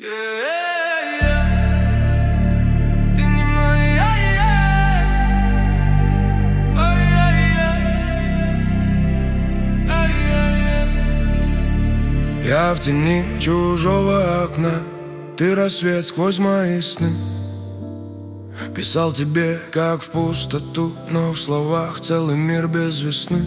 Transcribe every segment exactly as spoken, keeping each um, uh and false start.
Yeah, yeah. Ты не моя, yeah. Oh, yeah, yeah. Oh, yeah, yeah. Я в тени чужого окна, ты рассвет сквозь мои сны. Писал тебе, как в пустоту, но в словах целый мир без весны.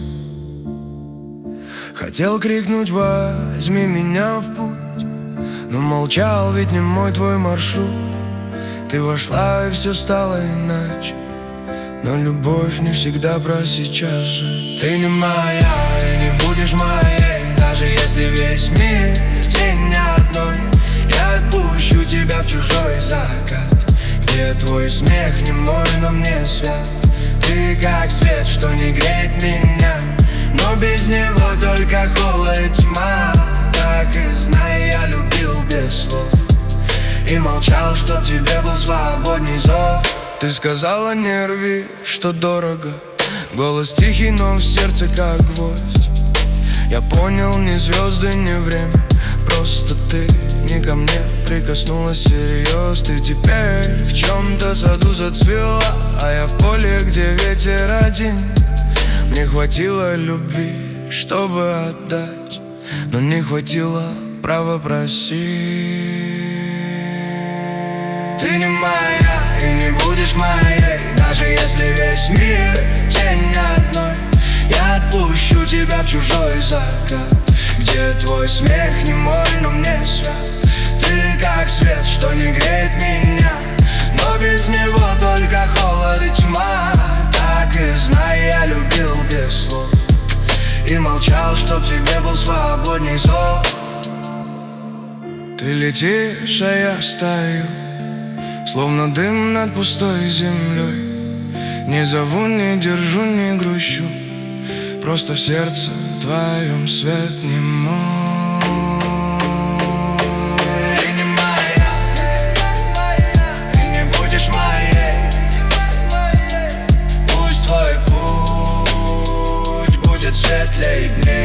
Хотел крикнуть: возьми меня в путь, но молчал, ведь не мой твой маршрут. Ты вошла, и все стало иначе, но любовь не всегда про сейчас же. Ты не моя и не будешь моей, даже если весь мир тень одной. Я отпущу тебя в чужой закат, где твой смех не мой, но мне свят. Ты как свет, что не греет меня, но без него только холод и тьма. Так и знай, я любил без слов и молчал, чтоб тебе был свободней зов. Ты сказала: не рви, что дорого. Голос тихий, но в сердце как гвоздь. Я понял, ни звезды, ни время, просто ты не ко мне прикоснулась всерьез. Ты теперь в чем-то саду зацвела, а я в поле, где ветер один. Мне хватило любви, чтобы отдать, но не хватило права просить. Ты не моя и не будешь моей, даже если весь мир тень одной. Я отпущу тебя в чужой закат, где твой смех не мой, но мне свят. Ты как свет, что не греет меня, но без него только холод и тьма. Так и знай, я любил без слов и молчал, чтоб тебе был свободней зов. Ты летишь, а я стою, словно дым над пустой землей. Не зову, не держу, не грущу, просто в сердце твоем свет не мой. Ты не моя и не будешь моей. Пусть твой путь будет светлей дней.